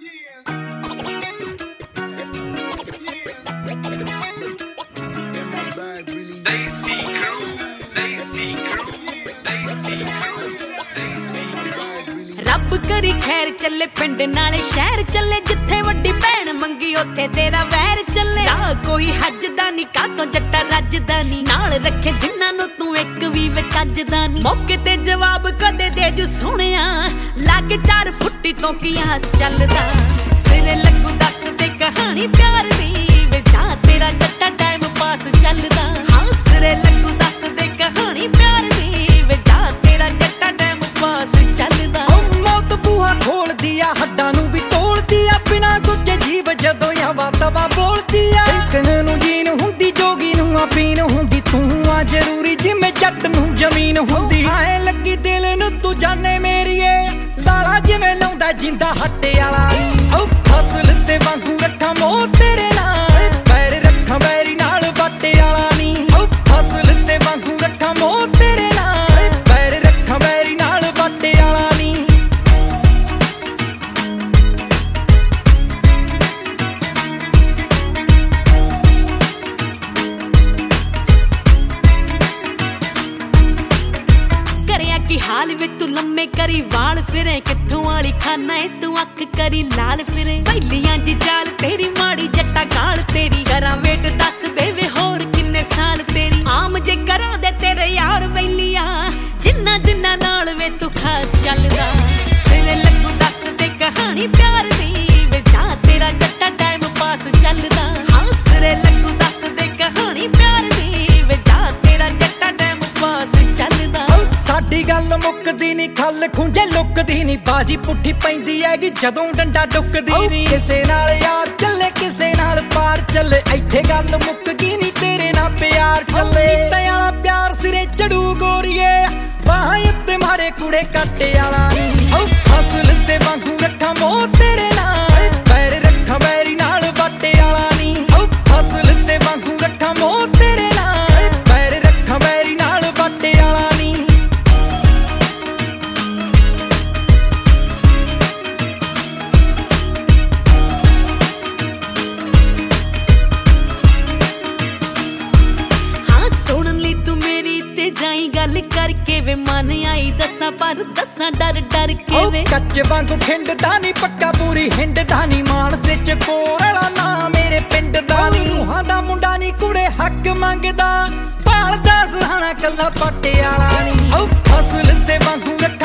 रब करी खैर चले पिंड नाले शहर चले जिथे वड्डी भैन मंगी उथे तेरा वैर चले ना कोई हजदा नी कातों जट्टा रजदा नी नाल रखे जिन्हां नूं तू एक वी विच अजदा नी मौके ते जवाब कदे दे जो सोहणिया लग 4 फुट्टी तो कियास चलदा सिरे लगू दस दे कहानी प्यार दी वे जा तेरा जट्टा टाइम पास चलदा हां सिरे लगू दस दे कहानी प्यार दी वे जा तेरा जट्टा टाइम पास चलदा बूहा खोल दिया हड्डां नूं भी तोड़ दिया बिना सोचे जीव जदों हवा तवा बोल दिया देखण नूं जीन हुंदी जोगी नूं आ पीन हुंदी तू आ जरूरी जिवें जट नूं जमीन हुंदी आए लगी दिल नूं तू जाने मेरीए लाला जिवें लाउंदा जिंदा हट्टे वाला ओ फसल ते वांगू रखा मोह तेरे नाल पैर रखा बैरी नाल बाटे वाला नी ओ फसल ते वांगू रखा मोह तेरे नाल पैर रखा बैरी नाल बाटे वाला नी की हाल वे तू लम्मे करी वाल फिरे कित्थों वाली खाना है तू अख करी लाल फिरे वैलियां दी चाल तेरी माड़ी जट्टा गाल तेरी करा वेट दस दे वे होर किन्ने साल तेरी आम जे करा दे तेरे यार वैलिया जिन्ना जिन्ना नाल वे तू खास चलदा सिरे लगू दस दे कहानी प्यार दी वे जा तेरा जट्टा टाइम पास चलदा हां सिरे लगू दस दे कहानी प्यार दी वे जा तेरा जट्टा टाइम पास चलदा साडी गल मुकदी नी खल खुंजे लुकदी नी बाजी पुट्ठी पैंदी हैगी जदों डंडा डुकदी नी किसे नाल यार चले किसे नाल पार चले इत्थे गल मुकदी नी तेरे नाल प्यार चले ते वाला प्यार सिरे चढ़ू गोरीए बाहां उत्ते मारे कुड़े काटे वाला नी ओ फसल ते वांगू रखा मोह तेरे नाल पैर रखा बैरी नाल बाटे वाला नी ओ फसल ते वांगू रखा मोह तेरे नाल पैर रखा बैरी नाल बाटे वाला नी जाई गल करके वे मन आई दसा पर दसा डर डर के वे कच्चे वांगू खिंडदा नी पक्का पूरी हिंडदा नी मानसे च कोला ना मेरे पिंड दा नी रूहां दा मुंडा नी कुड़े हक मंगदा भालदा सराहना कल्ला पट्टे वाला नी ओ फसल ते वांगू